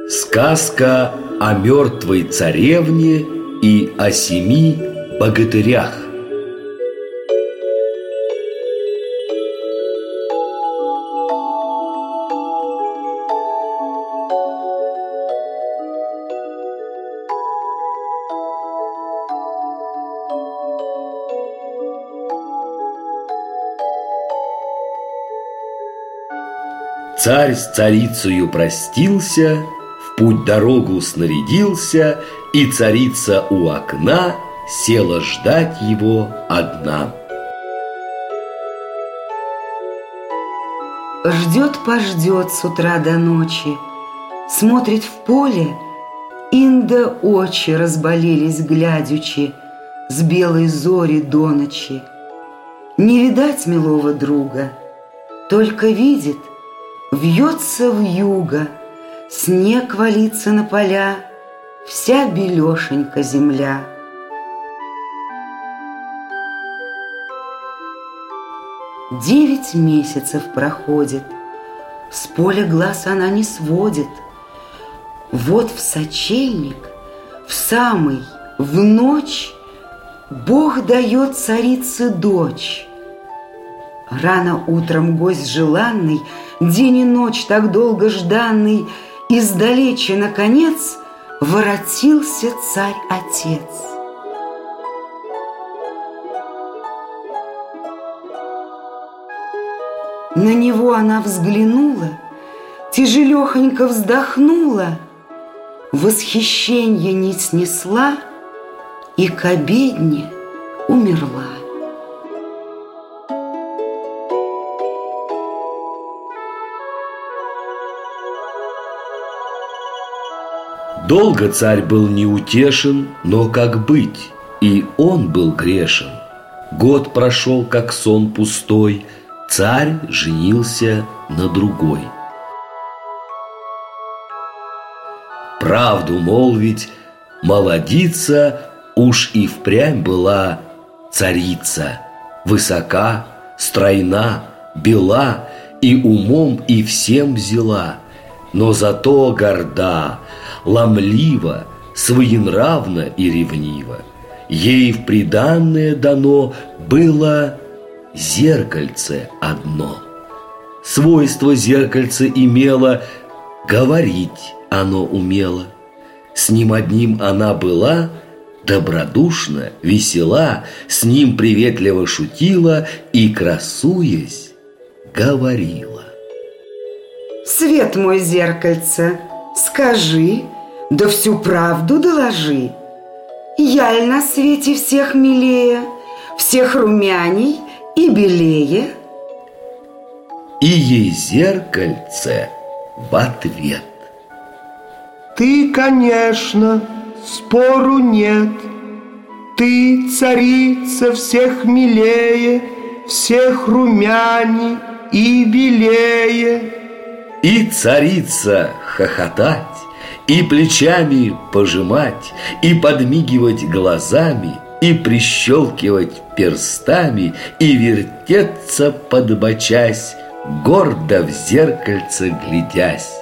Сказка о мертвой царевне и о 7 богатырях. Царь с царицею простился, в путь дорогу снарядился, и царица у окна села ждать его одна. Ждет-пождет с утра до ночи, смотрит в поле, инда очи разболелись глядячи с белой зори до ночи. Не видать милого друга, только видит, вьется вьюга, снег валится на поля, вся белешенька земля. Девять месяцев проходит, с поля глаз она не сводит. Вот в сочельник, в самый, в ночь, Бог дает царице дочь. Рано утром гость желанный, день и ночь так долго жданный, издалече, наконец, воротился царь-отец. На него она взглянула, тяжелехонько вздохнула, восхищенье не снесла и к обедне умерла. Долго царь был неутешен, но как быть, и он был грешен. Год прошел, как сон пустой, царь женился на другой. Правду молвить, молодица уж и впрямь была царица, высока, стройна, бела, и умом и всем взяла, но зато горда, ломлива, своенравна и ревнива. Ей в приданное дано было зеркальце одно. Свойство зеркальце имело, говорить оно умело. С ним одним она была добродушна, весела, с ним приветливо шутила и, красуясь, говорила: «Свет мой, зеркальце, скажи, да всю правду доложи. Я ль на свете всех милее, всех румяней и белее?» И ей зеркальце в ответ: «Ты, конечно, спору нет. Ты, царица, всех милее, всех румяней и белее». И царица хохотать, и плечами пожимать, и подмигивать глазами, и прищелкивать перстами, и вертеться подбочась, гордо в зеркальце глядясь.